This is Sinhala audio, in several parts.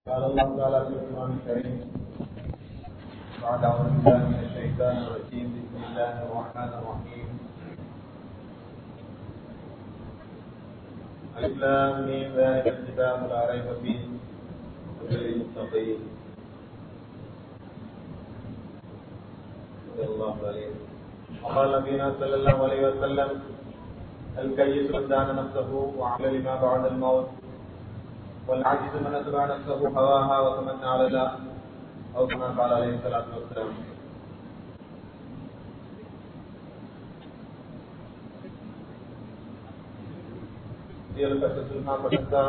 قال الله تعالى في القرآن الكريم بعد أعوذ بالله من الشيطان الرجيم بسم الله الرحمن الرحيم ألف لام ميم ذلك الكتاب لا ريب فيه هدى للمتقين صلى الله عليه وقال نبينا صلى الله عليه وسلم الكيس من دان نفسه وعمل لما بعد الموت والعاجز من اتبع نفسه هواها وتمنى على الله او كما قال عليه الصلاه والسلام. Dia lepas sesunnah pada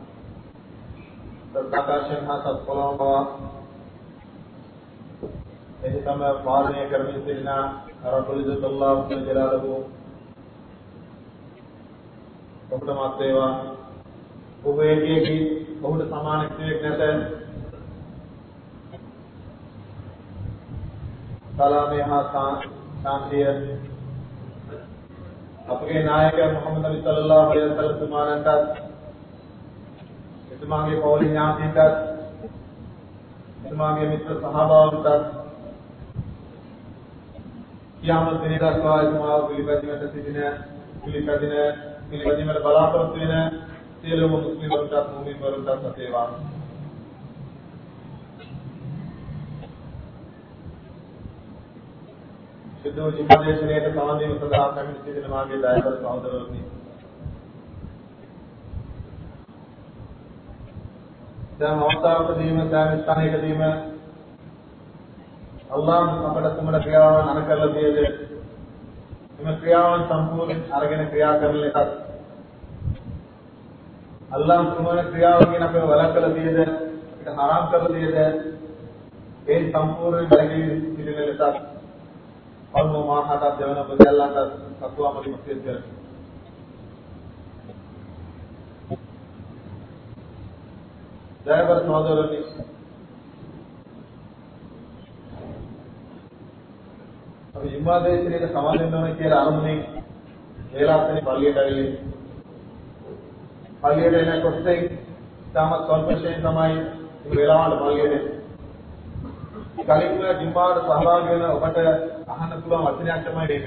terkata syekh Satpolo bahwa ini sama वादने करने से ना रब्बुल इज्जत अल्लाह जलालहू बहुत मानते हैं वो एक ही बहुत समान एक नेता है सलाम यहाँ शांति है अपने नायक मोहम्मद नबी सल्लल्लाहु अलैहि वसल्लम तुम्हारे अंदर तुम्हारे कौली यहाँ अंदर तुम्हारे मित्र सहाबा अंदर कियामत दिन का सवाल तुम्हारा फिलिपीन में तस्वीर है फिलिपीन में बड़ा प्रश्न है तेरे वो मुस्लिम बंदा मुमिन बंदा सतेवा सिद्धू जिम्मेदारी से नेट समाधि में सदा कमिटी से मांगे दायरा सहोदर होती जब होता कदीम सामिस्तानी कदीम अल्लाह अपने तुम्हारे क्रियावान अनकर दिए दे तुम्हें क्रियावान संपूर्ण आगे ने क्रिया कर लेता अल्लाह तुम्हारे क्रियाओं की ना पे वला कर दिए दे हराम कर दिए दे ये संपूर्ण बल्कि दिले लेता और वो मां खाता देवना बदल अल्लाह का तकवा मरी मस्जिद कर ड्राइवर सहोदरनी अब जिम्मेदारी से समाज में के आरंभनी वेलातनी पालियेटागली पालियेटने कोस्ते तामत कॉर्पोरेशन समाई वेलावाल पालियेटे कलिंग जिम्माड सहभागिन ඔබට අහන්න පුළුවන් වචනයක් තමයි මේක.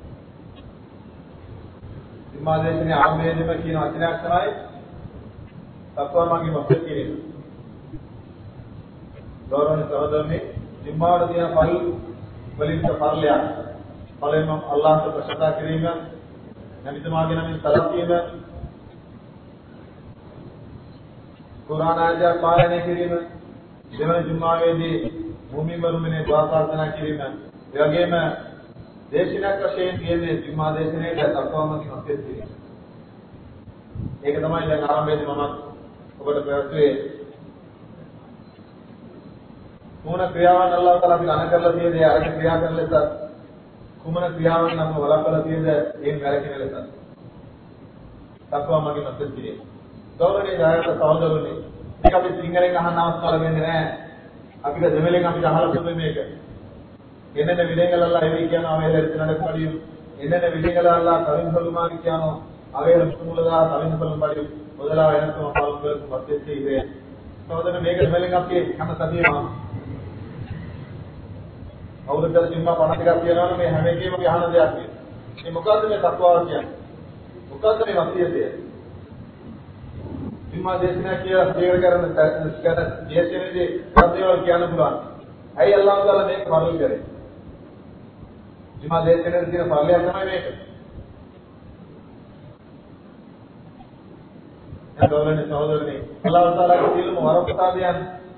जिम्मेदारी ආරම්භයේදීම කියන වචනයක් තමයි තත්වමගේ මොකද කියන්නේ. ගෞරවනීය සහෝදරනි जिम्माड दिया फल वलिन का फल लिया फल में अल्लाह से प्रशंसा करेगा नबी तुम्हारे नाम में सलात किएगा कुरान आयत पालने के लिए देवन जुम्मावेदी भूमि मरुमिने दुआ प्रार्थना की में योगे में देशिना कशेन ये में जुम्मा देशने तत्वम की मस्जिद की एक තමයි දැන් ආරම්භයේදී මම ඔබට ප්‍රයත්නයේ මොන ක්‍රියාවන් අල්ලාහ් තාලා අපි අන කරලා තියෙද අරක ක්‍රියා කරන ලෙස කුමන ක්‍රියාවන් නම් වළක්වලා තියෙද ඒ වැරකින ලෙස තත්වම මගේ මස්जिद කියේ ගෞරවනීය දායක සහෝදරවනි මේක අපි සිංහලෙන් අහන්න අවස්ථාව වෙන්නේ නැහැ අපිට දෙමළෙන් අපිට අහලා තිබුණේ මේක එන්නන විදේකල අල්ලාහ් එවි කියනවා මේ දෙන්නට පරියු එන්නන විදේකල අල්ලාහ් කවින් සල්මානි කියනවා අවේ රසූලුල්ලාහ කවින් සල්මානි මොදලා වෙනසම පාලුකල මස්जिद කියේ සහෝදර මේක දෙමළෙන් අපි හැම සතියෙම අවුරුද්දක් ජිම්මා 50ක් කියනවනේ මේ හැම එකේම අපි අහන දෙයක් නේ. මේ මොකද්ද මේ තත්වාව කියන්නේ? මොකද්ද මේ වසියතය? ජිම්මා දේශනා කියලා දේවල් කරන දේශනේදී ප්‍රතිවල් කියන්න පුළුවන්. ඇයි අල්ලාහ් තාලා මේක වරල් කරේ? ජිම්මා දේශනේදී තියෙන පරිලය තමයි මේක. ගෞරවනීය සහෝදරනි අල්ලාහ් තාලාගේ සියලුම වරප්‍රසාදයන්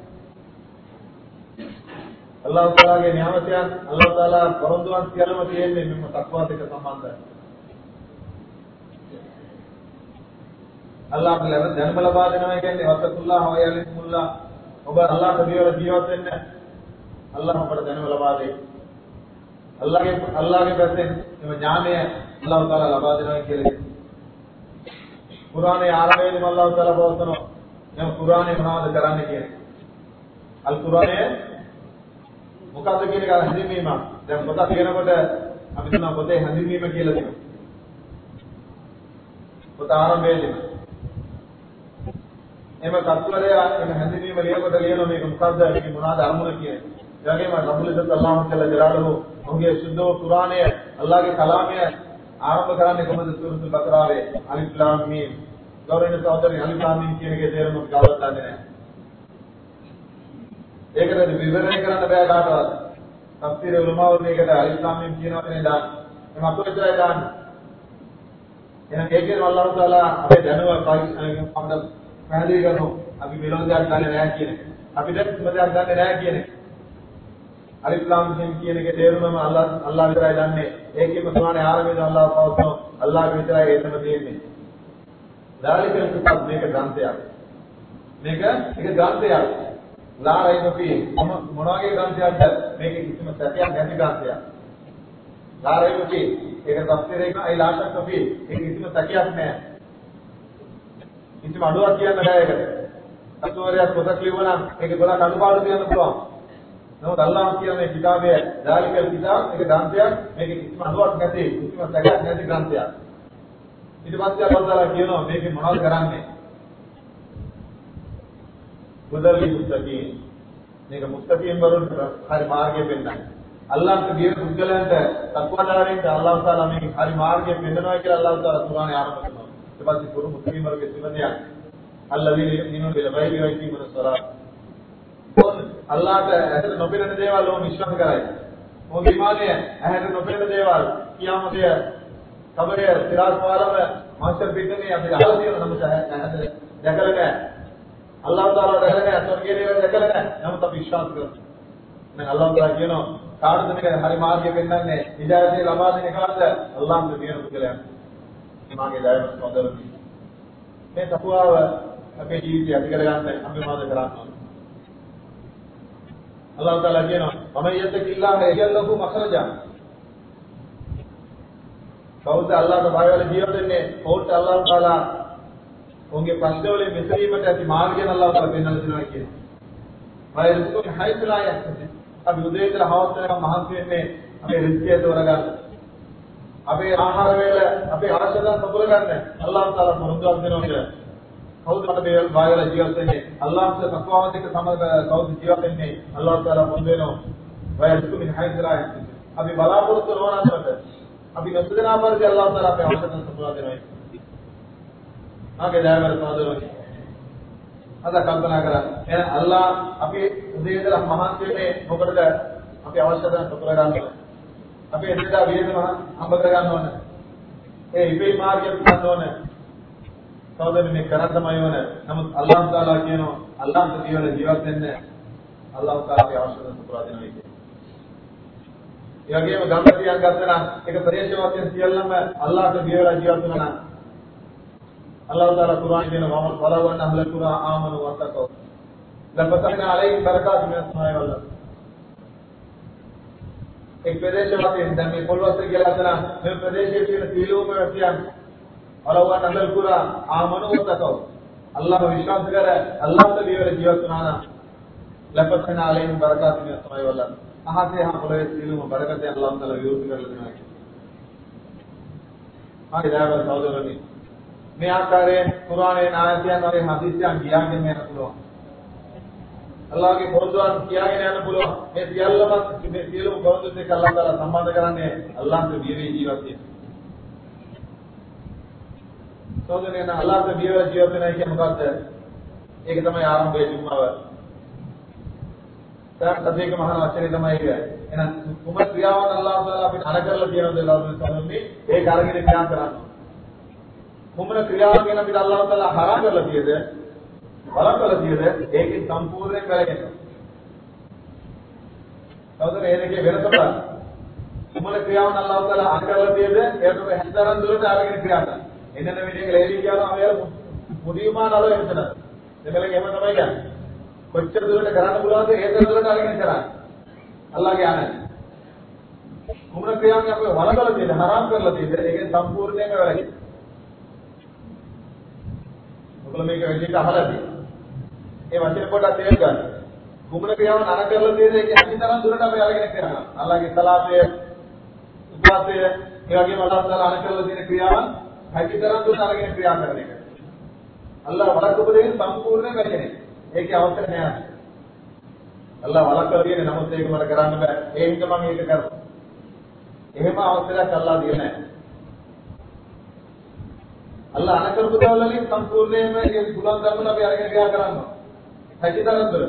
अल्लाह ताला के नियामतයන් अल्लाह ताला වරොන්දුවන් සියල්ලම තියෙන්නේ මෙන්න තක්වාත් එක්ක සම්බන්ධයි. අල්ලාහ් අපිට දැනුම ලබා දෙනවා කියන්නේ වත්තකුල්ලාහ වයලිමුල්ලාහ ඔබ අල්ලාහට දියවල ජීවත් වෙන්න අල්ලාහ් අපට දැනුම ලබා දෙයි. අල්ලාහගේ පැත්තෙන් මේ ඥානය අල්ලාහ් ताला ලබා දෙනවා කියලා. කුර්ආනයේ ආරම්භයේදීම අල්ලාහ් ताला පවසනවා දැන් කුර්ආනයේ මොනවද කරන්නේ කියන්නේ. අල් කුර්ආනයේ මොකක්ද කියන එක හඳුන්වීමක්. දැන් පොත කියනකොට අපි කියනවා පොතේ හඳුන්වීම කියලා දෙනවා. පොත ආරම්භයේදී එහෙම කත්වරයා එන හැඳින්වීම ලියකොට ලියන මේක මොකද්ද මේක මොනවාද අරමුණ කියන්නේ. ඒ වගේම රබ්බුල් ඉස්සත් අල්ලාහ් ජලාලහු ඔහුගේ සුද්ධ කුර්ආනය අල්ලාහගේ කලාමය ආරම්භ කරන්නේ කොහොමද සූරතුල් බකරාවේ අලිෆ් ලාම් මීම්. ගෞරවනීය සහෝදරයනි අලිෆ් ලාම් මීම් කියන එකේ තේරුම කවදාවත් දන්නේ නැහැ. ඒකට විවරණය කරන්න බෑ කාටවත්. තෆ්සීර් උලමාවෝ මේකට අලිෆ් ලාම් මීම් කියනවා කියන්නේ දාන්න. මේ මතු විතරයි දාන්නේ. එහෙනම් ඒකේ අල්ලාහ් තාලා අපේ දැනුම අපිට පැහැදිලි කරනවා. අපි විරෝධයක් ගන්න නැහැ කියන එක. අපිට කිසිම දෙයක් ගන්න නැහැ කියන එක. අලිෆ් ලාම් මීම් කියන එකේ තේරුමම අල්ලාහ් විතරයි දන්නේ. ඒකෙම සමානේ ආරම්භයේ අල්ලාහ් පවත්වන අල්ලාහ් විතරයි ඒකම තියෙන්නේ. දාලිකල් කිතාබ් මේක ග්‍රන්ථයක්. මේක ග්‍රන්ථයක්. ලා රයිබ ෆී මොන වගේ ග්‍රන්ථයක්ද? මේක කිසිම සැකයක් නැති ග්‍රන්ථයක්. ලා රයිබ ෆී ඒක තෆ්සීර් එක අයි ලා ශක්ක ෆී ඒක කිසිම සැකයක් නැහැ. කිසිම අඩුවක් කියන්න බෑ ඒකට. අතුවරයක් පොතක් ලියවනම් ඒක ගොඩක් අඩුපාඩු කියන්න පුළුවන්. නමුත් අල්ලාහ් කියන මේ කිතාබයේ දාලිකල් කිතාබ් ඒක ග්‍රන්ථයක්. මේක කිසිම අඩුවක් නැති කිසිම සැකයක් නැති ග්‍රන්ථයක්. ඊට පස්සේ අල්ලාහ් තාලා කියනවා මේක මොනවද කරන්නේ? බුදලි මුත්තකීන් මේක මුත්තකීන් වරුන් හරි මාර්ගය පෙන්නන්නේ. අල්ලාහ්ට ගිය පුද්ගලයන්ට තක්වාදාරෙන්ට අල්ලාහ් තාලා මේක හරි මාර්ගය පෙන්නනවා කියලා අල්ලාහ් තාලා කුර්ආනයේ ආරම්භ කරනවා. ඊට පස්සේ පුරු මුස්ලිම් වර්ගයේ සිවදියක් අල්ලාහ්වි නිනු බිල බයිලි වයිති මුනසරා. අල්ලාහට ඇහැට නොපෙනෙන දේවල් ඕම විශ්වාස කරයි. මොකද ඊමානය ඇහැට නොපෙනෙන දේවල් කියාමතය කබරය සිරාත් පාරම මාස්ටර් පිටනේ අපි අහලා තියෙන නමුත් ඇහැට දැකලා නැහැ. අල්ලාහ් තාලා දැකලා නැහැ. ස්වර්ගයේ දේවල් දැකලා නැහැ. නමුත් අපි විශ්වාස කරනවා. දැන් අල්ලාහ් තාලා කියනවා කාටද මේක හරි මාර්ගය පෙන්වන්නේ? හිදායතේ ලබා දෙන කාටද? අල්ලාහ්ගේ දින පුද්ගලයන්. මාගේ දයම සොදරති. මේ තකුවාව අපේ ජීවිතය ඇති කරගන්න අපි මොනවද කරන්නේ? අල්ලාහ් තාලා කියනවා මම යත්තකිල්ලාහ යජල්ලහු මඛරජා. කවුද අල්ලාහට බය වෙලා ජීවත් වෙන්නේ? කවුද අල්ලාහ් තාලා උන්ගේ ප්‍රශ්න වලින් විසඳීමට ඇති මාර්ගය අල්ලාහ් තාලා පෙන්වලා දෙනවා කියන්නේ. වයිරුක හයිතුලා යන්නේ. අපි උදේ ඉඳලා හවස වෙනකම් මහන්සි වෙන්නේ අපේ රිස්කිය තෝරගන්න. අපේ ආහාර වේල අපේ අවශ්‍යතාවන් සපුර ගන්න. අල්ලාහ් තාලා මොනවද දෙනවද? කවුද මට මේ බය වෙලා ජීවත් වෙන්නේ? අල්ලාහ්ට තක්වාවත් එක්ක සමග කවුද ජීවත් වෙන්නේ? අල්ලාහ් තාලා මොන දෙනව? වයිරුක හයිතුලා යන්නේ. අපි බලාපොරොත්තු නොවනකට අපි නොසදනා පරිදි අල්ලාහ් තාලා අපේ අවශ්‍යතාවන් සපුර දෙනවා. ආගේ දයාවර සහෝදරයනි අද කල්පනා කරා එහෙනම් අල්ලාහ් අපි උදේ ඉඳලා මහන්සි වෙන්නේ මොකටද? අපි අවශ්‍යතාවන් සපුර ගන්න. අපි එදිනදා වේදම හම්බ කර ගන්න ඕන. ඒ ඉබේ මාර්ගය ගන්න ඕන. සහෝදරනි මේ කරන් තමයි ඕන. නමුත් අල්ලාහ් තාලා කියනවා අල්ලාහ්ට ජීවන ජීවත් වෙන්න අල්ලාහ් තාලාගේ අවශ්‍යතාවන් සපුර දෙනවා කියන්නේ. ඒ වගේම ගම්පතියක් ගත්තා නම් ඒක ප්‍රදේශවාසීන් සියල්ලම අල්ලාහට බියවලා ජීවත් වෙනවා නම් අල්ලාහ් තාලා කුර්ආනයේ දෙන වමල් වලවන්න අහල කුරා ආමනු වතකෝ ලබතන අලයි බරකාත් මිනස් සමාය වල එක් ප්‍රදේශවාසීන් දැන් මේ පොළොවස්තර කියලා හදන මේ ප්‍රදේශයේ තියෙන සීලෝම වැසියන් වලවන්න අහල කුරා ආමනු වතකෝ අල්ලාහ් විශ්වාස කර අල්ලාහට බියවලා ජීවත් වෙනවා නම් ලබතන අලයි බරකාත් මිනස් සමාය වල අහසේ හා පොළොවේ සීලෝම බරකතේ අල්ලාහ් තාලා විවෘත කරලා දෙනවා. හරි දායක සහෝදරනි මේ ආකාරයෙන් කුර්ආනයේ ආයතයන් වගේ හදිස්සියන් ගියාගෙන යන්න පුළුවන්. අල්ලාහගේ පොරොන්දුන් කියාගෙන යන්න පුළුවන්. මේ සියල්ලම මේ සියලුම පොරොන්දුත් එක්ක අල්ලාහ් තාලා සම්බන්ධ කරන්නේ අල්ලාහගේ බියවේ ජීවත් වෙන. සෝදරයන් අල්ලාහගේ බියවේ ජීවත් වෙනයි කියන්නේ මොකද්ද? ඒක තමයි ආරම්භයේ ජුම්මාව. දැන් මහා වචනේ තමයි ඒක. එහෙනම් කුමක් ක්‍රියාවන් අල්ලාහ් තාලා අපිට අර කරලා තියෙනවද ලෞකික ඒක අරගෙන ක්‍රියා කරන්නේ. මොමන ක්‍රියාවක් ගැන අපිට අල්ලාහ් තාලා හරා කරලා තියෙද බලන් කරලා තියෙද ඒකේ සම්පූර්ණයෙන් වැළකෙනවා. සහෝදර ඒකේ වෙනස බලන්න. මොමන ක්‍රියාවන් අල්ලාහ් තාලා අර කරලා තියෙද ඒකට හැතරන් දුරට අරගෙන ක්‍රියා කරනවා. එන්නන මේක ලේලි කියනවා මේ මුදීමාන අලෝ එතන. දෙකලගේ එහෙම තමයි කියන්නේ. කොච්චර දුරට කරන්න පුළුවන්ද ඒ දුරට අරගෙන කරන්නේ. අල්ලාහගේ ආනයි. මොමන ක්‍රියාවක් අපි වලකලා තියෙද හරාම් කරලා තියෙද ඒකේ සම්පූර්ණයෙන් වැළකෙනවා. ඔබලා මේක විදිහට අහලා තියෙනවා. ඒ වචන පොඩ්ඩක් තේරුම් ගන්න. කුමන ක්‍රියාවන් අර කරලා තියෙද ඒක හැකිතරම් දුරට අපි අරගෙන කරනවා. අල්ලාහගේ සලාතය, උපාසය, ඒ වගේම අල්ලාහ් තාලා අර කරලා තියෙන ක්‍රියාවන් හැකිතරම් දුරට අරගෙන ක්‍රියා කරන එක. අල්ලාහ් වළක්වපු දෙයින් සම්පූර්ණයෙන් වැටෙන්නේ. ඒකේ අවශ්‍ය නැහැ. අල්ලාහ් වළක්වලා තියෙන්නේ නමුත් ඒක මට කරන්න බෑ. ඒ හින්දා මම ඒක කරනවා. එහෙම අවශ්‍යයක් අල්ලාහ් දෙන්නේ නැහැ. අල්ලාහ් අනකරපු දේවල් වලින් සම්පූර්ණයෙන්ම ඒ පුළුවන් ධර්ම අපි අරගෙන ක්‍රියා කරනවා. හැකියතරතර.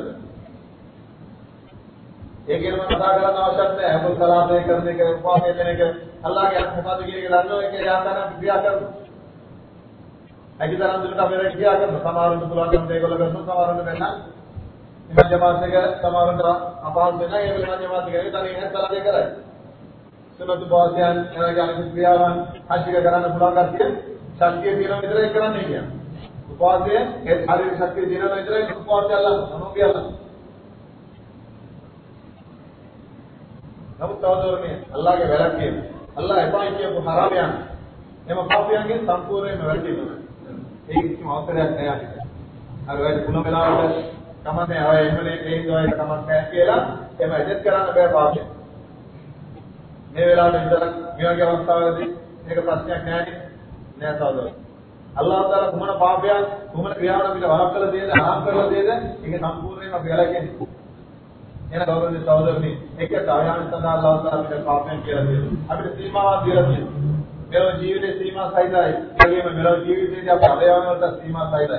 ඒකේම කතා කරන්න අවශ්‍ය නැහැ. අපුල් සලාතේ කරන එක උපවාසය දෙන එක අල්ලාහ්ගේ අනුමත කියන එක දන්නෝ ඒක යාතරම් ක්‍රියා කරනවා. හැකියතරම් දුරට අපි ක්‍රියා කරනවා. සමහරවිට පුළුවන් නම් ඒගොල්ලෝ කරනවා සමහරවිට වෙන්න. ඉතින් ජමාතක සමහරවිට අපහසු වෙනවා. ඒ වෙලාවට ජමාතක කරේ තනියෙන් සලාතේ කරයි. සුනත් උපවාසයන් එනගේ අනිත් ක්‍රියාවන් හජ්ජික කරන්න පුළුවන් කතිය ශක්තිය දිනන විතරයි කරන්නේ කියන්නේ. උපවාසය ඒ ශරීර ශක්තිය දිනන විතරයි උපවාසය අල්ලන්න මොනෝගේ අල්ලන්න. නමුත් තවදුරටත් අල්ලාහගේ වැළැක්වීම අල්ලාහ එපා කියපු හරාමයන් එම පාපයන්ගෙන් සම්පූර්ණයෙන්ම වැළකීම. ඒක කිසිම අවසරයක් නැහැ. අර වෙයි පුන වෙලාවට තමයි අය එන්නේ ඒ දෝයක තමයි නැහැ කියලා එම ඇජස් කරන්න බෑ පාපය. මේ වෙලාවට විතර මේ වගේ අවස්ථාවලදී මේක ප්‍රශ්නයක් නැහැ නෑ සහෝදරයෝ. අල්ලාහ් තාලා කුමන පාපයක් කුමන ක්‍රියාවක් අපිට වහක් කළ දෙයද ආම් කරලා දෙයද ඒක සම්පූර්ණයෙන්ම අපි වැළකෙන්නේ. එන ගෞරවනීය සහෝදරනි එක කායයන් සඳහා අල්ලාහ් තාලා අපිට පාපයන් කියලා දෙනවා. අපිට සීමාවක් දීලා තියෙනවා. මෙලොව ජීවිතේ සීමා සහිතයි. ඒ වගේම මෙලොව ජීවිතේදී අපේ අවයවන වලට සීමා සහිතයි.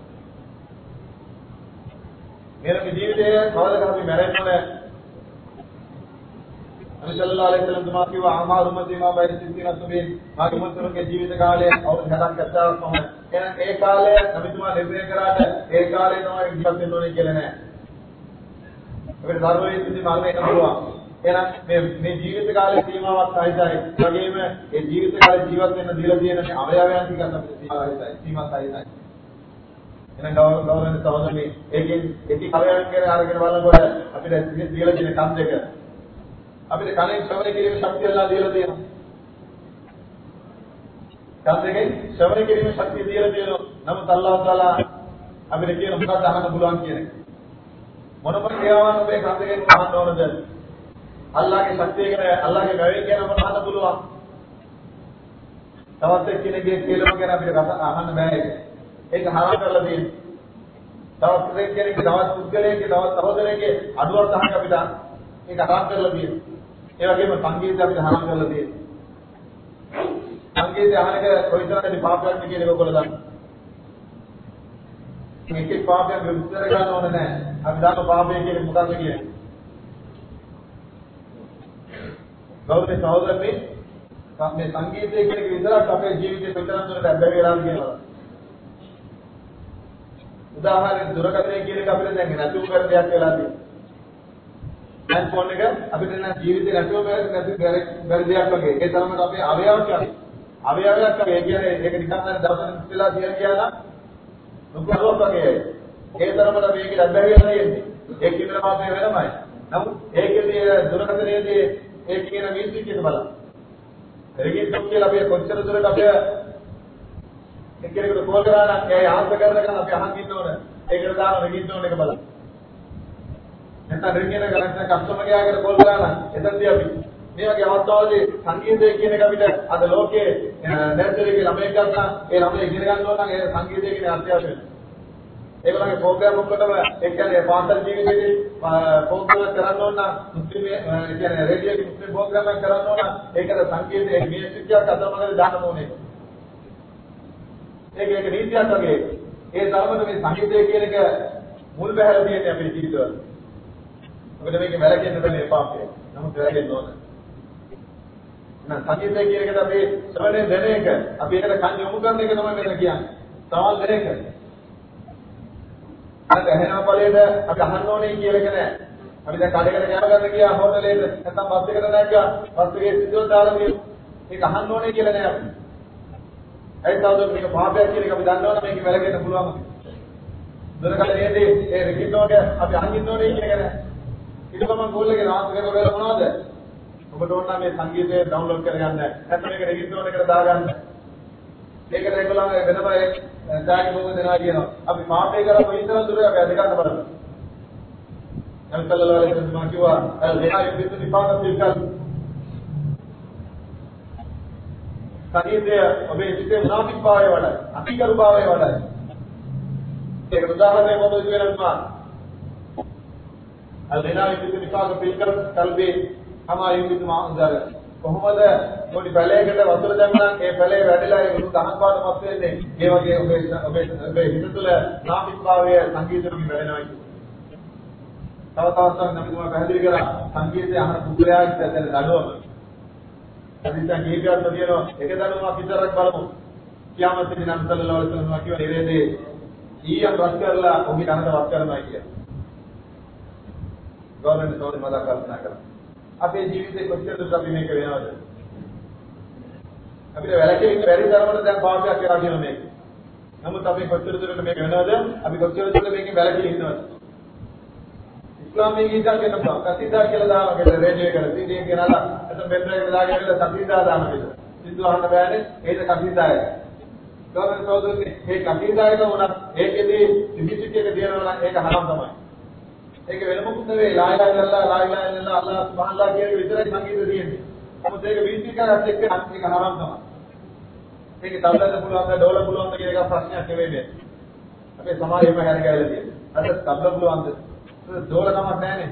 මෙලොව ජීවිතයේ කවදාද අපි මැරෙන්නේ නබි සල්ලල්ලාහු අලයිහි වසල්ලම් තුමා කිව්වා ආමාර උම්මති මා බයින සිද්දීන සුබේ මාගේ උම්මතුන්ගේ ජීවිත කාලය අවුරුදු 60ක් 70ක් පමණයි. එහෙනම් ඒ කාලය නබිතුමා නිර්ණය කරාට ඒ කාලේ තමයි ජීවත් වෙන්න ඕනේ කියලා නෑ. අපේ ධර්මයේ සිද්ධි මරණය එන්න පුළුවන්. එහෙනම් මේ ජීවිත කාලේ සීමාවක් සහිතයි. ඒ වගේම ඒ ජීවිත කාලේ ජීවත් වෙන්න දීලා තියෙන මේ අවයවයන් ටිකත් අපිට සීමා සහිතයි. එහෙනම් ගෞරවනීය සහෝදරනි ඒකෙන් එකී අවයවයන් කියන අරගෙන බලනකොට අපිට දීලා තියෙන කම් දෙක අපිට කණෙන් ශ්‍රවණය කිරීමේ ශක්තිය අල්ලාහ් දීලා තියෙනවා. කන් දෙකෙන් ශ්‍රවණය කිරීමේ ශක්තිය දීලා තියෙනවා. නමුත් අල්ලාහ් තාලා අපිට කියන මොකක්ද අහන්න පුළුවන් කියන එක. මොන ක්‍රියාවන් ඔබේ කන් දෙකෙන් අහන්න ඕනද? අල්ලාහගේ ශක්තිය ගැන අල්ලාහගේ වැවේ ගැන මොනවද අහන්න පුළුවන්? තවත් එක්කෙනෙක්ගේ කියලා ගැන අපිට අහන්න බෑ ඒක. ඒක හරහා කරලා තියෙනවා. තවත් එක්කෙනෙක්ගේ තවත් පුද්ගලයෙක්ගේ තවත් සහෝදරයෙක්ගේ අඩුවක් අහන්න අපිට ඒක හරහා කරලා තියෙනවා. ඒ වගේම සංගීතය අපිට හරහා කරලා තියෙනවා. සංගීතය අහනක කොයිතරම්ද පාපයක් කියන එක ඔයගොල්ලෝ දන්නවා. මේකේ පාපයක් විස්තර ගන්න ඕනේ නැහැ. අපි දන්න පාපය කියන්නේ මොකක්ද කියන්නේ. ගෞරවනීය සහෝදරනි මේ සංගීතය කියන එක විතරක් අපේ ජීවිතේ කොතරම් දුරට අබ්බැහි වෙලාද කියනවා. උදාහරණයක් දුරකථනය කියන එක අපිට දැන් නැතුව කරන දෙයක් වෙලා තියෙනවා. දැන් ෆෝන් එක අපිට නම් ජීවිතේ නැතුව බැරි දෙයක් වගේ. ඒ තරමට අපේ අවයවයක් වගේ කියන්නේ ඒක නිකන් අර දවසක් ඉස්සෙල්ලා කියලා නුකරවක් වගේ. ඒ තරමට මේකේ අබ්බැහි වෙලා තියෙන්නේ. ඒ කියන මාතේ වෙනමයි. නමුත් ඒකේදී දුරකථනයේදී ඒ කියන මියුසික් එක බලන්න. රෙගිස්ටර් කියලා අපි කොච්චර දුරට අපි එක්කෙනෙකුට කෝල් කරා නම් ඒ ආන්සර් කරනකන් අපි අහන් ඉන්න ඕන. ඒකට දාන රෙගිස්ටර් එක බලන්න. නැත්නම් රින්ගින ගලක්ෂණ කස්ටමර් කෙයාට කෝල් කරා නම් එතනදී අපි මේ වගේ අවස්ථාවලදී සංගීතය කියන එක අපිට අද ලෝකයේ නැත්තරේ ළමයෙක් ගන්න ඒ ළමයා ඉගෙන ගන්න ඕන නම් ඒ සංගීතය කියන අත්‍යවශ්‍ය වෙනවා. ඒගොල්ලන්ගේ ප්‍රෝග්‍රෑම් ඔක්කොටම ඒ කියන්නේ පාසල් ජීවිතේදී ප්‍රෝග්‍රෑම් කරන්න ඕන නම් මුස්ලිම් කියන්නේ රේඩියෝගේ මුස්ලිම් ප්‍රෝග්‍රෑම් එකක් කරන්න ඕන නම් ඒකට සංගීතයේ මියුසික් එකක් අතරමඟදී දාන්න ඕනේ. ඒක නීතියක් වගේ. ඒ තරමට මේ සංගීතය කියන එක මුල් බැහැලා තියෙන්නේ අපේ ජීවිතවල. මොකද මේක වැලකෙන්න තමයි පාපය. නමුත් වැලකෙන්න ඕන. නෑ සංගීතය කියන එකට අපි ශ්‍රවණය දෙන එක අපි ඒකට කන් යොමු කරන එක තමයි මෙතන කියන්නේ. සවාල් දෙන එක. අර ඇහෙනා ඵලයේද අපි අහන්න ඕනේ කියන එක නෑ. අපි දැන් කඩේකට කෑම ගන්න ගියා හෝටලේද නැත්නම් බස් එකට නැග්ගා බස් එකේ සිදුව දාලා මේක අහන්න ඕනේ කියලා නෑ අපි. ඒ තවද මේක පාපයක් කියන එක අපි දන්නවනේ මේක වැලකෙන්න පුළුවන්. දුරකථනයේදී ඒ රෙකිටෝක අපි අහන් ඉන්න ඕනේ කියන එක නෑ. ඊට පස්සේ මම ගෝල් එකේ නාස් කරලා වෙල මොනවද? ඔබට ඕන නම් මේ සංගීතය ඩවුන්ලෝඩ් කරගන්න. නැත්නම් මේක රෙකිටෝන එකට දාගන්න. ඒකට ඒගොල්ලෝ වෙනම ටැග් මොකද දෙනවා කියනවා. අපි පාපේ කරලා කොයිතරම් දුර අපි අධිකන්න බලන්න. නබි සල්ලල්ලාහු අලයිහි වසල්ලම් කිව්වා අල්-රිහා යුබිතු නිෆාqa ෆිල් කල්බ්. සංගීතය ඔබේ සිතේ මුනාෆික් භාවය වඩයි. අතිකරු භාවය වඩයි. ඒක උදාහරණයක් මොකද කියනවා? අල්ලේනා විදිහට විපාක පිළිකර කල්පේ තමයි විදිහට මාන්දාර. කොහොමද පොඩි පැලයකට වතුර දැම්මනම් ඒ පැලේ වැඩිලා ඒ උණු දහන් පාටමත් වෙන්නේ. ඒ වගේ ඔබේ හිත තුළ නාමිකභාවය සංගීතයෙන් වැඩෙනවා කියන්නේ. තව තවත් නමිතුමා පැහැදිලි කරා සංගීතය අහන පුද්ගලයාට දැන් දඩුවම. අදිටන් කීපයක් තියෙනවා එක දඩුවමක් විතරක් බලමු. කියාමත් දින නම් සල්ලල්ලාහු අලයිහි වසල්ලම් කියව නිරේදී ඊයන් රත් කරලා ඔහි කනට වත් කරනවා කියන්නේ. ගෞරවනීය සෝදරි මතක් කල්පනා කරා. අපේ ජීවිතේ කොච්චර දුරට අපි මේක වෙනවද? අපිට වැලකෙන්න බැරි තරමට දැන් පාපයක් කරලා කියන මේක. නමුත් අපි කොච්චර දුරට මේක වෙනවද? අපි කොච්චර දුරට මේකෙන් වැලකී ඉන්නවද? ඉස්ලාමයේ ගීතයක් කියනවා කසිදා කියලා දානවා කියලා රේඩියෝ එකට CD එක ගෙනලා නැත්නම් පෙන් ඩ්‍රයිව් එකට දාගෙන ඉන්න කසිදා දානවා කියලා. සිද්ධ අහන්න බෑනේ ඒක කසිදාය. ගෞරවනීය සෝදරනි මේ කසිදායක වුණත් ඒකෙදී ලිපිස්ටික් එක දිනනවා නම් ඒක හරම් තමයි. ඒක වෙන මොකුත් නෙවෙයි ලා ඉලාහා ඉල්ලල්ලාහ් ලා ඉලාහා ඉල්ලල්ලාහ් අල්ලාහ් සුබ්හානල්ලාහ් කියන විතරයි සංගීතය තියෙන්නේ. මොකද ඒක වීතිකාරත් එක්ක ඒක හරම් තමයි. ඒක තබලද පුළුවන්ද ඩෝල පුළුවන්ද කියන එක ප්‍රශ්නයක් නෙවෙයි මේ. අපේ සමාජෙම හැරගැවිලා තියෙන්නේ. අද තබල පුළුවන්ද? ඩෝල කමක් නැහැනේ.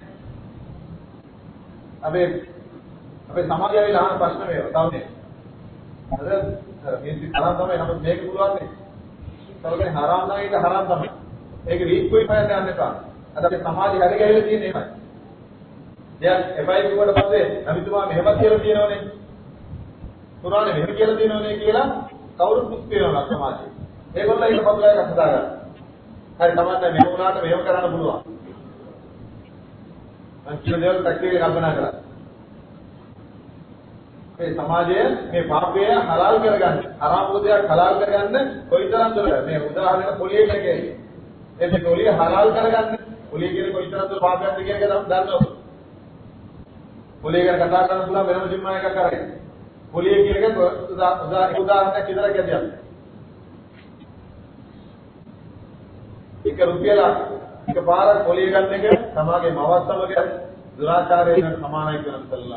අපේ සමාජයේ ලහන ප්‍රශ්න මේවා තමයි. අද මේ හරම් තමයි නමුත් මේක පුළුවන් නේ. තවගෙන හරම් නම් ඒක හරම් තමයි. ඒක වීක්කුයි පයන්න යන්න එපා. අද අපේ සමාජය හැරගැවිලා තියෙන්නේ එහෙමයි. දැන් එපයි කිව්වට පස්සේ අනිතුමා මෙහෙමත් කියලා තියෙනවනේ. කුරානේ මෙහෙම කියලා තියෙනවනේ කියලා කවුරුත් මුස් කියනවා සමාජයේ. ඒගොල්ලෝ ඒක බබලයක් හදා ගන්න. හරි තමයි මෙහෙම වුණාට මෙහෙම කරන්න පුළුවන්. මම කියන දේවල් ටැක්ටිකලි කල්පනා කරා. මේ සමාජයේ මේ පාපය හලාල් කරගන්න, හරාම් උදයක් හලාල් කරගන්න කොයිතරම් දුරද? මේ උදාහරණයක් පොලියේ කියන්නේ. මේ පොලිය හලාල් කරගන්න, පොලිය කියන්නේ කොයිතරම් දුර පාපයක්ද කියන එක තමයි දන්නවද? පොලිය ගැන කතා කරන්න පුළුවන් වෙනම ජිම්මා එකක් කරගෙන. පොලිය කියන එක උදාහරණයක් විතරක් ඇතියක්. එක රුපියලක් එකපාරක් පොලිය ගන්න එක සමාජයේ මවත් සමග දුරාචාරයෙන් සමානයි කියන සල්ලායි.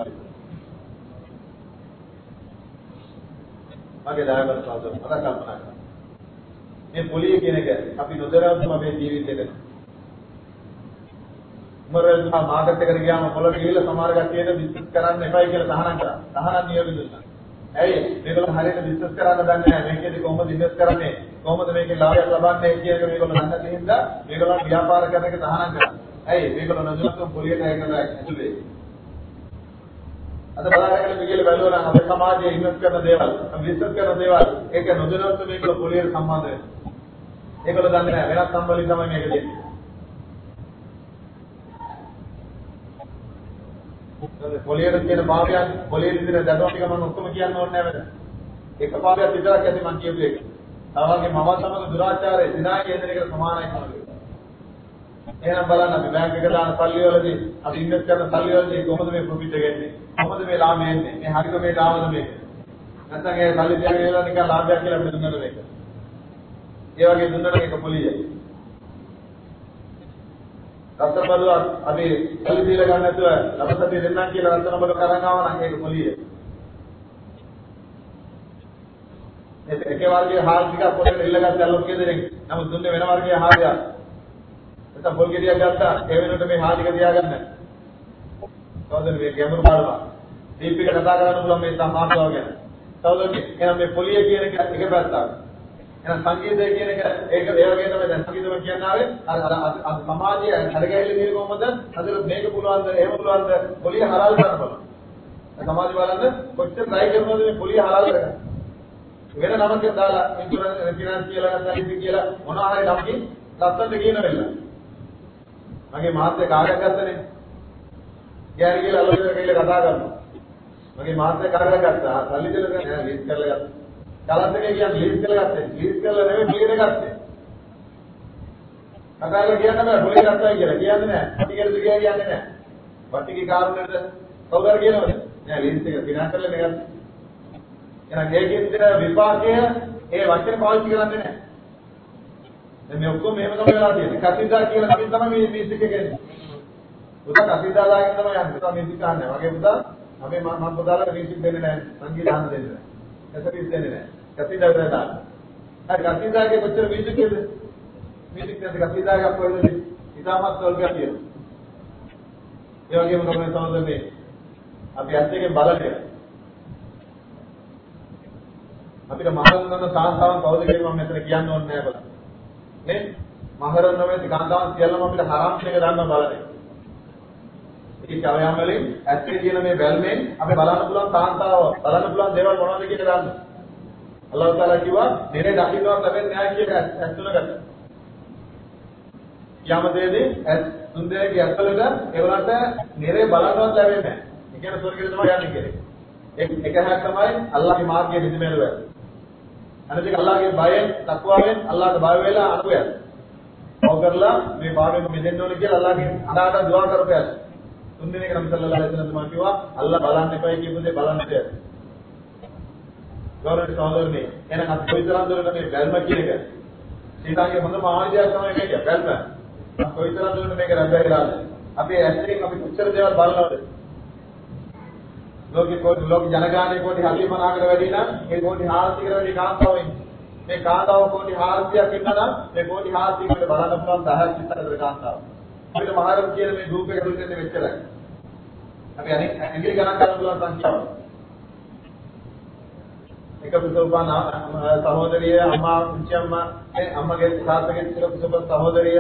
මගේ දායකයන් සාදු මතක් කල්පනා කරා. මේ පොලිය කියන එක අපි නොදරවත්ම අපේ ජීවිතේට මරල්ලා මාකට් එකට ගියාම පොළොට ගිහලා සමහර කට්ටියට බිස්නස් කරන්න එපයි කියලා තහනම් කරා. තහනම් නියම දුන්නා. ඇයි? මේගොල්ලෝ හරියට බිස්නස් කරන්න දන්නේ නැහැ. මේකේදී කොහොමද ඉන්වෙස්ට් කරන්නේ? කොහොමද මේකේ ලාභයක් ලබන්නේ කියන එක මේගොල්ලෝ දන්නේ නැති හින්දා මේගොල්ලෝ ව්‍යාපාර කරන එක තහනම් කරා. ඇයි? මේගොල්ලෝ නොදැනුවත්වම පොලියට ඒකට ඇතුලේ. අද බලන්න මේකේ බැලුවා නම් අපේ සමාජයේ ඉන්වෙස්ට් කරන දේවල්, බිස්නස් කරන දේවල් ඒක නොදැනුවත්වම මේගොල්ලෝ පොලියට සම්බන්ධ වෙනවා. ඒගොල්ලෝ දන්නේ නැහැ වෙනත් සම්බන්ධලින් තමයි මේක දෙන්නේ. පොලියට කියන පාපයන් පොලියේ විදිහට දඩුවම් ටික මම ඔක්කොම කියන්න ඕනේ නැහැ නේද? එක පාපයක් විතරක් ඇති මම කියපු එක. තවගේ මම සමග දුරාචාරය දිනා කියන එකට සමානයි තමයි. එහෙනම් බලන්න අපි බැංක් එක දාන සල්ලි වලදී අපි ඉන්වෙස්ට් කරන සල්ලි වලදී කොහොමද මේ ප්‍රොෆිට් එක එන්නේ? කොහොමද මේ ලාභය එන්නේ? මේ හරියට මේ ලාභද මේක? නැත්නම් ඒ සල්ලි තියාගෙන ඉඳලා නිකන් ලාභයක් කියලා අපිට දුන්නද මේක? ඒ වගේ දුන්නට මේක පොලියයි. රත්න බලුවක් අපි සල්ලි දීලා ගන්න නැතුව ලබසතිය දෙන්නම් කියලා රත්න බලුව කරන් ආවා නම් ඒක පොලිය. ඒකේ වර්ගයේ හාල් ටිකක් පොඩට ඉල්ලගත්ත අලොක් කෙනෙක්. නමුත් දුන්නේ වෙන වර්ගයේ හාල්යක්. නැත්නම් පොල් ගෙඩියක් ගත්තා ඒ වෙනුවට මේ හාල් ටික තියාගන්න. තවද මේ ගැඹුරු පාඩමක්. දීපික කතා කරන්න පුළුවන් මේ සමාජතාව ගැන. තවද එහෙනම් මේ පොලිය කියන එක එක පැත්තක්. එහෙනම් සංගීතය කියන එක ඒක ඒ වගේ තමයි දැන් සංගීතම කියන්නේ අර සමාජයේ හැරගැහිලි තියෙන කොහොමද? අදට මේක පුළුවන්ද? එහෙම පුළුවන්ද? පොලිය හලාල් කරන්න බලන්න. සමාජය බලන්න කොච්චර try කරනවද මේ පොලිය හලාල් කරගන්න. වෙන නමක් දාලා ඉන්ෂුරන්ස් ෆිනන්ස් කියලා නැත්නම් ඉති කියලා මොනවා හරි නමකින් ලස්සනට කියන වෙලද. මගේ මහත්තයා කාර්යයක් ගත්තනේ. ගෑරි කියලා අලුතෙන් කියලා කතා කරනවා. මගේ මහත්තයා කාර්යයක් ගත්තා. සල්ලි දෙන්න නෑ ලීස් කරලා ගත්තා. කලන්ත එකේ කියන්නේ ලීස් කරලා ගත්තේ. ලීස් කරලා නෙමෙයි පිළිගෙන ගත්තේ. කතාවල කියන්නේ නෑ පොලිය ගත්තා කියලා. කියන්නේ නෑ. ටිකෙට කියන්නේ නෑ. වටිගේ කාරණේද කවුරුහරි කියනවද? නෑ ලීස් එක විනාශ කරලා නේ ගත්තේ. එහෙනම් ඒකෙන් විපාකය ඒ වචනේ පාවිච්චි කරන්නේ නෑ. දැන් මේ ඔක්කොම මේව තමයි වෙලා තියෙන්නේ. කසිදා කියලා නමින් තමයි මේ මියුසික් එක එන්නේ. උදා කසිදා දාගෙන තමයි යන්නේ. උදා මියුසික් අහන්නේ. වගේ උදා අපි මම පොදාලා මියුසික් දෙන්නේ නැහැ. සංගීත අහන්න දෙන්නේ නැහැ. කසිදා දෙන්නේ නැහැ. කසිදා විතර දාන්න. හරි කසිදාගේ කොච්චර මියුසික් එකද? මිනිස් දෙක කීදාගක් කොහෙද ඉතාමත් ස්වල්පයක් තියෙනවා. ඒ වගේම තමයි සමහරවිට අපි ඇත්තටම බලන්නේ අපිට මහරන් සාස්තාවන් කවුද කියලා මම මෙතන කියන්න ඕනේ නැහැ බලන්න. නේ? මහරන් නොවේ කාන්තාවන් සියල්ලම අපිට හරාම් කියන එක දන්නවා බලන්නේ. ඒ කවයම් වලින් ඇත්තේ කියන මේ බැල්මෙන් අපි බලන්න පුළුවන් කාන්තාව බලන්න පුළුවන් දේවල් මොනවද කියන දන්න. අල්ලාහ් තාලා කිව්වා නිරේ දකින්නවත් ලැබෙන්නේ නැහැ කියන ඇත්තනකට. යමදේදී තුන්දේගේ ඇත්තලට ඒවලට නිරේ බලන්නවත් ලැබෙන්නේ නැහැ. ඒ කියන්නේ ස්වර්ගයට තමයි යන්නේ කියන්නේ. එක හැක් තමයි අල්ලාහගේ මාර්ගයේ නිදිමෙල වෙන්නේ. අනිත් අල්ලාහගේ බයෙන් තක්වාවෙන් අල්ලාහට බය වෙලා අනුයන්. ඔව් කරලා මේ භාවයෙන් මෙදෙන්න ඕනේ කියලා අල්ලාහගේ අදාට දුආ කරපෑස්. තුන්දෙනෙක් නම් සල්ලල්ලාහු අලයිහි වසල්ලම් තමයි කිව්වා අල්ලාහ බලන්න එපා කියපු දේ බලන්න බෑ. ගෞරවනීය සහෝදරනේ එහෙනම් අපි කොයිතරම් දුරට මේ බැල්ම කියන එක සීතාගේ හොඳම ආයුධයක් තමයි මේක බැල්ම. කොයිතරම් දුරට මේක රැඳෙලාද? අපි ඇත්තටම අපි කොච්චර දේවල් බලනවද? ලෝක ජනගහනය කෝටි 40 වැඩි නම් ඒ කෝටි 400කට වැඩි කාන්තාව ඉන්නේ. මේ කාන්තාව කෝටි 400ක් ඉන්නවා නම් මේ කෝටි 400කට බලන්න පුළුවන් 10ක් විතර කාන්තාව. අපිට මහරම් කියන මේ ගෲප් එක දෙන්නේ මෙච්චරයි. අපි අනිත් ඇඟිලි ගණන් කරන්න පුළුවන් සංඛ්‍යාව. එක පුතෝපා සහෝදරිය අම්මා පුංචි අම්මා අම්මගේ තාත්තගේ පුතෝපා සහෝදරිය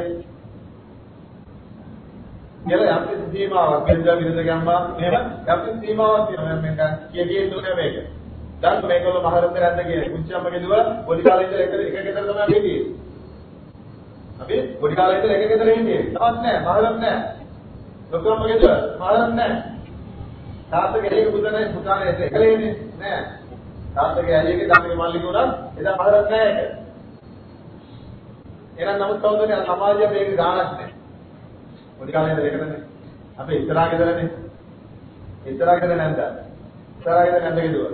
කියලා යම් කිසි සීමාවක් දෙන්නා විදිහට ගම්මා එහෙම යම් කිසි සීමාවක් තියෙනවා මම කියකියේ දුන්නේ මේක. දැන් මේකවල මහරම් කරන්න කියන්නේ පුංචි අම්මගේ දුව පොඩි කාලේ ඉඳලා එක ගෙදර තමයි හිටියේ. අපි පොඩි කාලේ ඉඳලා එක ගෙදර හිටියේ. තවත් නෑ මහරම් නෑ. ලොකු අම්මගේ දුව මහරම් නෑ. තාත්තගේ ඇලිගේ පුතානේ එකලේනේ නෑ. තාත්තගේ ඇලිගේ තාත්තගේ මල්ලිගේ උනත් එදා මහරම් නෑ ඒක. එහෙනම් නමුත් සහෝදරයන් සමාජයේ මේක ගානක් නෑ. පොඩි කාලේ ඉඳලා එකදනේ. අපි ඉස්සරහා ගෙදරනේ. ඉස්සරහා ගෙදර නැන්ද. ඉස්සරහා ගෙදර නැන්ද ගෙදුවා.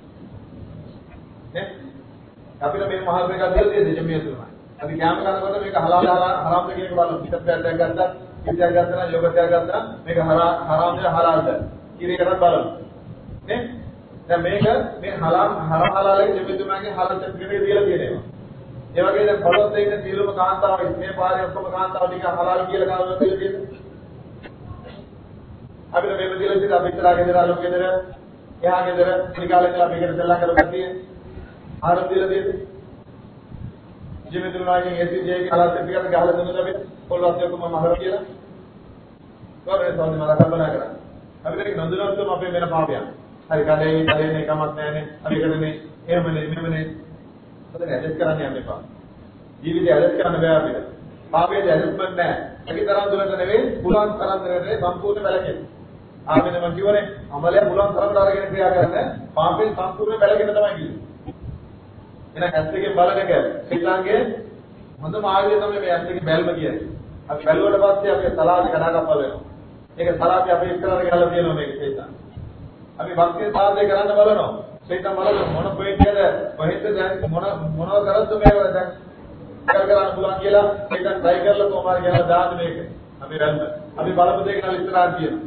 නේ? අපිට මේ මහල් එකක් දෙලා තියෙන්නේ මේ තුනයි. අපි කැම කරනකොට මේක හලාල් හරාම්ද කියන එක බලමු. පිටපැත්තක් ගත්තා, කිරියක් ගත්තා, යෝගටයක් ගත්තා. මේක හරාම්ද හලාල්ද? කිරියකට බලමු. නේ? දැන් මේක මේ හලාලගේ දෙවිතුමාගේ හලාල් සර්ටිෆිකේට් එක දීලා තියෙනවා. ඒ වගේ දැන් පොළොත් දෙන්න සියලුම කාන්තාව මේ පාරේ ඔක්කොම කාන්තාව ටික හලාල් කියලා ගානවා කියලා තියෙනවා. අපිට මේ විදිහට ඉතින් අපි ඉස්සරහ ගෙදර අලුත් ගෙදර එහා ගෙදර ත්‍රිකාලේ ඉඳලා මේකට දෙල්ලා කරලා තියෙන්නේ. ආරම්භ දීලා තියෙන්නේ. ජීවිතුමාගේ ඒසිජේගේ හලාල් සර්ටිෆිකේට් ගහලා දුන්නා අපි පොළොත් ඔක්කොම මහර කියලා. කොහොමද සෝදි මම කල්පනා කරා. අපිට නොදැනුවත්වම අපේ වෙන පාපයක්. හරි කඩේ කමක් නැහැනේ. අපි කඩනේ එහෙමනේ ඔතන ඇඩ්ජස්ට් කරන්න යන්න එපා. ජීවිතය ඇඩ්ජස්ට් කරන්න බෑ අපිට. පාපයේ ඇඩ්ජස්ට්මන්ට් නැහැ. ඒකේ තරම් දුරට නෙවෙයි, පුළුවන් තරම් දුරට සම්පූර්ණ වැළකෙන්න. ආපෙන්න මම කියවනේ, අමලය පුළුවන් තරම් අරගෙන ක්‍රියා කරන්න. පාපයෙන් සම්පූර්ණ වැළකෙන්න තමයි කියන්නේ. එහෙනම් ඇස් දෙකෙන් බලන එක ශ්‍රී ලාංකේයේ හොඳම ආයුධය තමයි මේ ඇස් දෙකේ බැල්ම කියන්නේ. අපි බැලුවට පස්සේ අපේ සලාදේ කඩාකප්පල් වෙනවා. ඒක සලාදේ අපේ ඉස්සරහට ගහලා තියෙනවා මේක සේතන. අපි භක්තිය සාධය කරන්න බලනවා. සේතන බලන මොන පොයින්ට් එකද කොහෙද දැන් මොනව කරද්ද මේක දැන් කරගන්න පුළුවන් කියලා සේතන try කරලා කොහොමද කියලා දාන්න මේක. අපි රැල්ම. අපි බලපු දෙක නම් ඉස්සරහට තියෙනවා.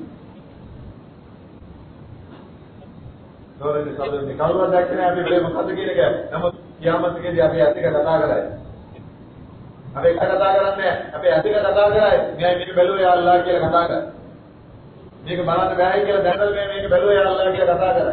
දොරේ සාධනේ කවුරුද දැක්කේ අපි මේ මොකද කියන එක. නමුත් කියාමත්කේදී අපි ඇත්තක කතා කරා. අපි එක කතා කරන්නේ අපි ඇත්තක කතා කරා. මෙයා මේක බැලුවේ යා අල්ලාහ් කියලා කතා කරා. මේක බලන්න බෑයි කියලා දැනලා මේක බැලුවේ යා අල්ලාහ් කියලා කතා කරා.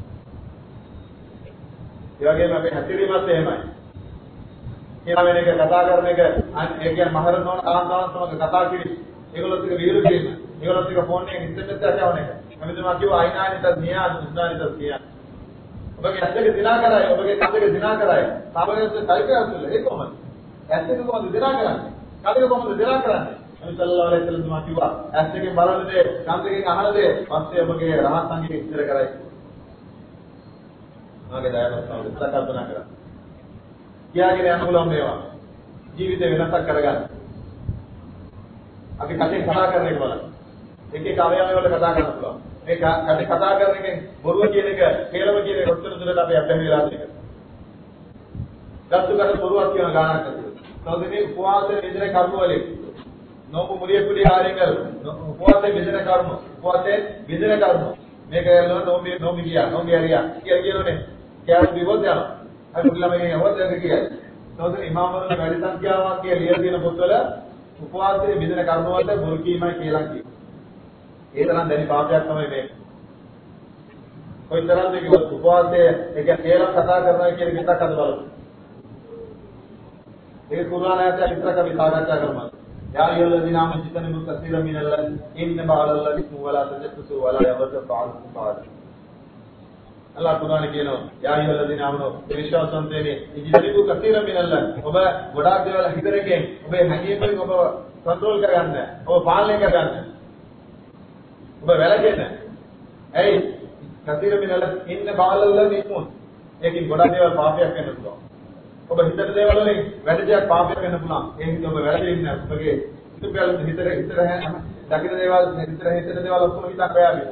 ඒ වගේම අපි හැතිරීමත් එහෙමයි. කියලා වෙන එක කතා කරන එක ඒ කියන්නේ මහරණ නොවන කාන්තාවන් සමග කතා කිරි. ඒගොල්ලොත් එක වීරු කියන. ඒගොල්ලොත් එක ෆෝන් එකෙන් ඉන්ටර්නෙට් එකට යවන එක. අපි තුමා කිව්වා අයිනානිත නියා දුස්නානිත කියා. ඔබගේ ඇත්තක දිනා කරයි ඔබගේ කටක දිනා කරයි. සාමාන්‍යයෙන් ටයිප් කරලා ඒක කොහොමද? ඇත්තක කොහොමද දිනා කරන්නේ? කටක කොහොමද දිනා කරන්නේ? අපි සල්ලල්ලාහු අලයිහි වසල්ලම් තුමා කිව්වා ඇත්තකෙන් බලන දේ, කන්දකින් අහන දේ, පස්සේ ඔබගේ රහත් සංගීත ඉස්තර කරයි. මාගේ දයාවත් විස්තර කල්පනා කරා. කියාගෙන යන්න පුළුවන් මේවා. ජීවිතේ වෙනසක් කරගන්න. අපි කටේ කතා කරන එක බලන්න. එක එක අවයව වල කතා කරන්න පුළුවන්. මේ කටේ කතා කරන එකෙන් බොරුව කියන එක, හේලම කියන එක ඔච්චර දුරට අපි අත්දැකීම් වෙලා තියෙනවා. දත්තුකට බොරුවක් කියන ගානක් තියෙනවා. සෞදේ උපවාසයේ විදිහේ කර්ම වලින් නෝපු මුලිය කුලි ආරෙකල් උපවාසයේ විදිහේ කර්ම, උපවාසයේ විදිහේ කර්ම. මේක නොමි ගියා කියනෝනේ. කියලා විවෝද යනවා. අපි මුලින්ම කියන්නේ හොද දෙයක් කියයි. සෝදර ඉමාම්වරුන්ගේ වැඩි සංඛ්‍යාවක් කියලා ලියලා තියෙන පොත්වල උපවාසයේ බිඳින කර්ම වලට බොරු කීමයි කියලා කියනවා. ඒ තරම් දැඩි පාපයක් තමයි මේක. කොයිතරම්ද කිව්වොත් උපවාසයේ ඒක කියලා කතා කරනවා කියන විතරක් අද බලමු. ඒ කුර්ආන ආයත විතරක් අපි සාකච්ඡා කරමු. යා අයුහල්ලදීන ආමනු ජිතනිබු කසීරම් මිනල් ඉන්න බාලල්ලහි වලා තජස්සු වලා යවත බාලුකුම් බාල. අල්ලාහ් කුර්ආනේ කියනවා යා අයුහල්ලදීන ආමනු විශ්වාසවන්තයනි ජිතනිබු කසීරම් මිනල් ඔබ ගොඩාක් දේවල් හිතරකින් ඔබේ හැඟීම්වලින් ඔබ කන්ට්‍රෝල් කරගන්න. ඔබ පාලනය කරගන්න. ඔබ වැළකෙන්න. ඇයි? කසීරම් මිනල් ඉන්න බාලල්ලහි ඉමුන්. ඒකෙන් ගොඩාක් දේවල් පාපයක් වෙන්න පුළුවන්. ඔබ හිතට දේවල් වලින් වැඩි දෙයක් පාපයක් වෙන්න පුළුවන්. ඒ හිත ඔබ වැළකෙන්නේ නැහැ. ඔබගේ හිතට දකින දේවල් හිතට දේවල් ඔක්කොම හිතක් බෑවේ.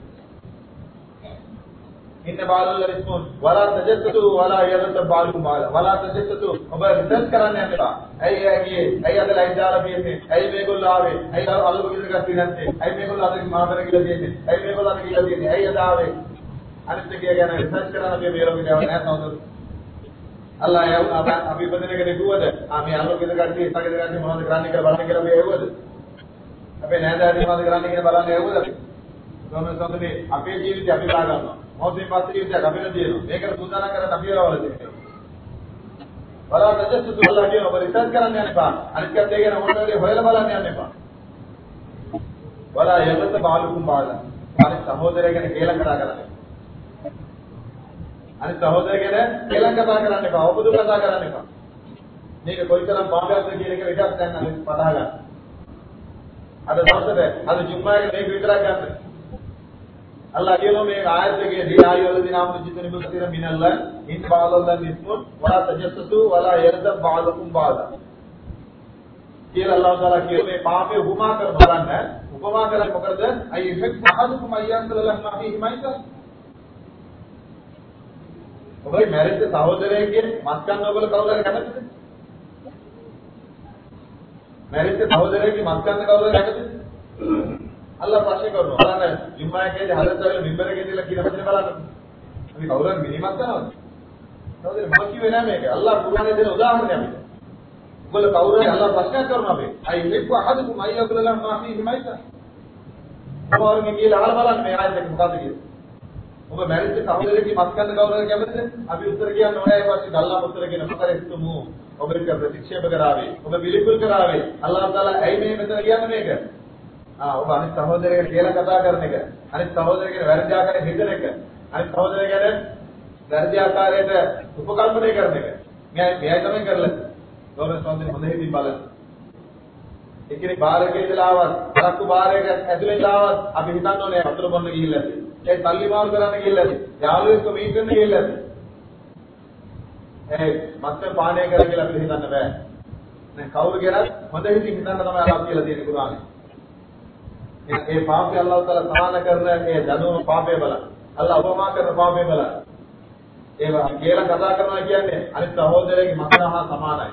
ඉන්න බාලල්ල රිස්මුන් වලා තජස්සතු වලා යදත බාලු බාල වලා තජස්සතු ඔබ රිසර්ච් කරන්න යන්න එපා. ඇයි අද ලයින් දාලා තියෙන්නේ? ඇයි මේගොල්ලෝ ආවේ? ඇයි අල්ලු කිල්ල ගත්තේ නැත්තේ? ඇයි මේගොල්ලෝ අද මාතර කියලා තියෙන්නේ? ඇයි මේගොල්ලෝ අද කියලා තියෙන්නේ? ඇයි අද ආවේ? අනිත් එක ගැන රිසර්ච් කරන්න අපි මේ ලෝකේ යවන්නේ නැහැ. අල්ලාහ් අපි ඉපදෙනකනේ කිව්වද? මේ අල්ලු කිල්ල ගත්තේ ඉස්සගෙන ගත්තේ මොනවද කරන්නේ කියලා බලන්න කියලා අපි ඇහුවද? අපේ නෑදෑයන් මොනවද කරන්නේ කියලා බලන්න ඇහුවද අපි? කොහොමද සම්පූර්ණ අපේ ජීවිතය අපි බා ගන්නවා. මොහොතේ පස්සේ ජීවිතයක් අපිට තියෙනවා. මේකට සූදානම් කරන්න අපි ඒවවල තියෙනවා. බලා තජස්සු අල්ලාහ් කියන ඔබ රිසර්ච් කරන්න යන්න එපා. අනිත් පැත්ත ඒ කියන මොකටද හොයලා බලන්න යන්න එපා. වලා යමත බාලුකුම් බාල. අනිත් සහෝදරය ගැන කේලම් කතා කරන්න. අනිත් සහෝදරය ගැන කේලම් කතා කරන්න එපා. ඔබදු කතා කරන්න එපා. මේක කොයිතරම් පාපයක්ද කියන එක විතරක් දැන් අපි පටහ ගන්න. අද දවසේ අද ජුම්මාගේ මේක විතරක් ගන්න. අල්ලාහ් කියනවා මේ ආයතයේ දී ආයවලදී නාම ජිතන බුතර මිනල්ල ඉන් බාලල්ලන් ඉස්මුන් වලා තජස්සතු වලා යරද බාලකුම් බාල කියලා අල්ලාහ් තාලා කියන මේ පාපේ උපමා කර බලන්න උපමා කරන්නේ මොකද අය ඉෆෙක්ට් පහදුකුම අයන්තලල්ලාහ් මාහි මයිත ඔබේ මැරිච්ච සහෝදරයෙක්ගේ මස් ගන්න ඔයගොල්ලෝ කවුරුහරි කැමතිද මැරිච්ච සහෝදරයෙක්ගේ මස් ගන්න කවුරුහරි කැමතිද අල්ලාහ් ප්‍රශ්න කරනවා. බලන්න ජුම්මායකේදී හදත් වෙලා මිම්බරේ ගෙදලා කියන වචනේ බලන්න. අපි කවුරුන් මිනිමත් කරනවද? කවුද මම කිව්වේ නෑ මේක. අල්ලාහ් කුර්ආනයේ දෙන උදාහරණයක් අපිට. ඔයගොල්ලෝ කවුරුහරි අල්ලාහ් ප්‍රශ්න කරනවා අපි. අයි මෙක්ක අහදුකුම අයයකලලා මාෆි හිමයිත. ඔබවරුන් කියලා අහලා බලන්න මේ ආයතෙක මොකද්ද කියන්නේ. ඔබ මැරිච්ච සහෝදරයෙක්ගේ මස් ගන්න කවුරුහරි කැමතිද? අපි උත්තර කියන්න ඕනේ ඒ පස්සේ අල්ලාහ් උත්තර කියන මොකරෙස්තුමු. ඔබ ඒක ප්‍රතික්ෂේප කරාවේ. ඔබ පිළිකුල් කරාවේ. අල්ලාහ් තාලා ඇයි මේ මෙතන කියන්නේ මේක? ඔබ අනිත් සහෝදරයෙක්ට කියලා කතා කරන එක, අනිත් සහෝදරයෙක්ට වැරදි ආකාරයට හිතන එක, අනිත් සහෝදරයෙක්ට වැරදි ආකාරයට උපකල්පනය කරන එක. මෙයයි තමයි කරලා. ගෝමස් සම්පූර්ණ හොඳ හිතින් බලන්න. එක්කෙනෙක් බාරකේ ඉඳලා ආවත්, අරක්කු බාරයක ඇතුලේ ආවත් අපි හිතන්න ඕනේ වතුර බොන්න ගිහිල්ලා ඇති. ඒ තල්ලි මාරු කරන්න ගිහිල්ලා ඇති. යාළුවෙක්ව මීට් වෙන්න ගිහිල්ලා ඇති. මත්පැන් පානය කරලා කියලා අපිට හිතන්න බෑ. දැන් කවුරු කියනත් හොඳ හිතින් හිතන්න තමයි අරක් කියලා තියෙන්නේ කුරානේ. ඒ පාපය අල්ලාහ් තාලා සමාන කරන ඒ දනුව පාපය බල. අල්ලාහ් උපමා කරන පාපය බල. ඒවා කියලා කතා කරනවා කියන්නේ අනිත් සහෝදරයෙක්ගේ මතහා සමානයි.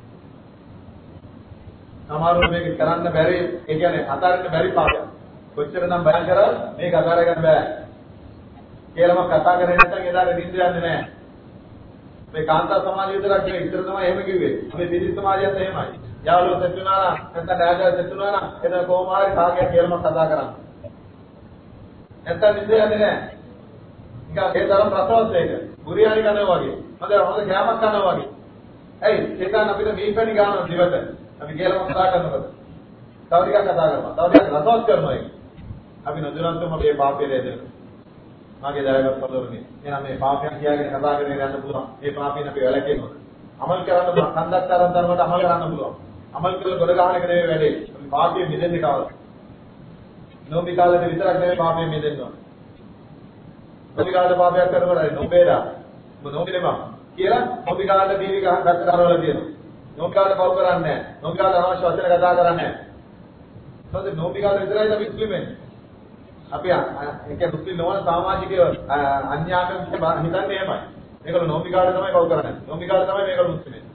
සමහරව මේක කරන්න බැරි ඒ කියන්නේ අතාරින්න බැරි පාපයක්. කොච්චරනම් බයන් කරා මේක අතාර ගන්න බෑ. කියලාම කතා කරේ නැත්නම් එදාට නිින්ද යන්නේ නැහැ. මේ කාන්තා සමාජය විතරක් නෙවෙයි ඉතර තමයි එහෙම කිව්වේ. මේ පිරිස් සමාජයත් එහෙමයි. යාළුවෝ සෙතුනා නැත්නම් ඩාජා සෙතුනා නම් එතන කොහොම හරි කාගෙන් කියලාම කතා කරන්න. නැත්නම් නිින්ද යන්නේ නැහැ. නිකන් ඒ තරම් ප්‍රසවත් ඒක. බුරියානි කනවා වගේ. හොඳ කෑමක් කනවා වගේ. ඇයි? ඒකන් අපිට මීපැණි ගන්නවා දිවට. අපි කියලාම කතා කරනකොට. තව ටිකක් කතා කරනවා. තව ටිකක් රසවත් කරනවා ඒක. අපි නොදැනන්තම මේ පාපේ දෙදෙනවා. මාගේ දයාවත් පොළොවනේ. එහෙනම් මේ පාපයන් කියාගෙන කතා කරගෙන යන්න පුළුවන්. මේ පාපයෙන් අපි වැළකෙනවා. අමල් කරන්න පුළුවන්. කන්දක්තරන් තරමට අමල් කරන්න පුළුවන්. අමල් කරලා ගොඩ ගන්න එක නෙවෙයි වැඩේ. අපි පාපයෙන් මිදෙන්නේ කවද? නොබි කාලේ විතරක් නෙවෙයි පාපයෙන් මිදෙන්න ඕන. නොබි කාලේ පාපයක් කරනකොට නොබේලා. නොබිලෙම කියලා නොබි කාලේ දීවි ගහකට කරවල තියෙනවා. නොබි කාලේ පව් කරන්නේ නැහැ. නොබි කාලේ අනවශ්‍ය වචන කතා කරන්නේ නැහැ. මොකද නොබි කාලේ විතරයි අපි මුස්ලිම් වෙන්නේ. අපි ඒක මුස්ලිම් නොවන සමාජිකයෝ අන්‍යාගමික හිතන්නේ එහෙමයි. මේගොල්ලෝ නොම්බි කාලේ තමයි කවු කරන්නේ. නොම්බි කාලේ තමයි මේගොල්ලෝ මුස්ලිම් වෙන්නේ.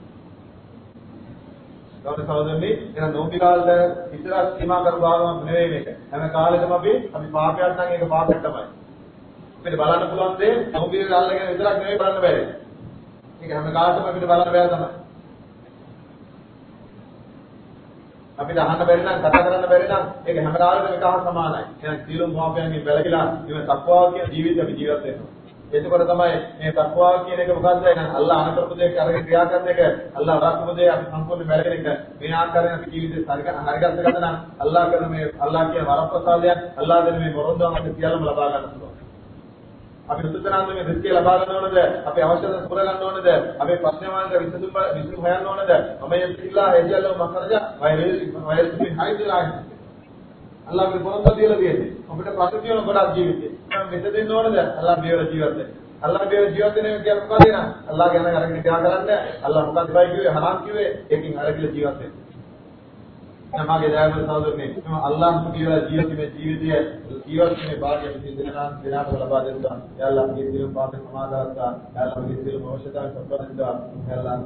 ගෞරව සහෝදරනි, එහෙනම් නොම්බි කාලේ ඉතරක් සීමා කරගාවම නෙවෙයි මේක. හැම කාලෙකම අපි පාපයක් නම් ඒක පාපයක් තමයි. අපිට බලන්න පුළුවන් දේ නොම්බි කාලේ ගැන විතරක් නෙවෙයි බලන්න බැහැ. ඒක හැම කාලෙකම අපිට බලන්න බෑ තමයි. අපිට අහන්න බැරි නම් කතා කරන්න බැරි නම් ඒක හැමදාම එකහ සමානයි. එහෙනම් සීලම් පාපයන්ගෙන් වැළකීලා මේ තක්වාව කියන ජීවිතය අපි ජීවත් වෙනවා. එතකොට තමයි මේ තක්වාව කියන එක මොකද්ද? එහෙනම් අල්ලාහ අනුකරපු දෙයක් අරගෙන ක්‍රියා කරන එක, අල්ලාහ වරක්කපු දෙයක් අපි සම්පූර්ණ වැළකෙන එක. මේ ආකාරයෙන් අපි ජීවිතේ හරිගස්ස ගන්න නම් අල්ලාහ කරන මේ අල්ලාහ කියන වරප්‍රසාදයක්, අල්ලාහ දෙන මේ මොරොන්දුව අපිට සියල්ලම ලබා ගන්න පුළුවන්. අපි සුත්තනාන්ද මේ රිස්කේ ලබා ගන්න ඕනද? අපි අවශ්‍යතාව පුර ගන්න ඕනද? අපි ප්‍රශ්න වලට විසඳුම් හොයන්න ඕනද? මම යතිලා එජල්ල මකරජ වයස් හයිදලා අල්ලාහගේ පොරොන්දු දීලා තියෙන්නේ. අපිට ප්‍රශ්න තියෙන ගොඩක් ජීවිතේ. මම මෙතන දෙන්න ඕනද? අල්ලාහ බේර ජීවිතේ. අල්ලාහ බේර ජීවිතේ නේ කියන්නේ මොකද නේද? අල්ලාහ ගැන අරගෙන ක්‍රියා කරන්න. අල්ලාහ මොකක්ද බයි කිව්වේ? හරාම් කිව්වේ. ඒකින් අරගෙන ජීවිතේ. නමාගේ දයාවල සහෝදරනේ මම අල්ලාහ් කියලා ජීවිතයේ ජීවිතයේ භාග්‍ය පිළිදෙනා දිනාට ලබා දෙන්නා. යා අල්ලාහ් මේ සියලු පාප සමාදාත්තා. යා අල්ලාහ් මේ සියලු අවශ්‍යතාවයන් සම්පූර්ණ කරනවා. යා අල්ලාහ්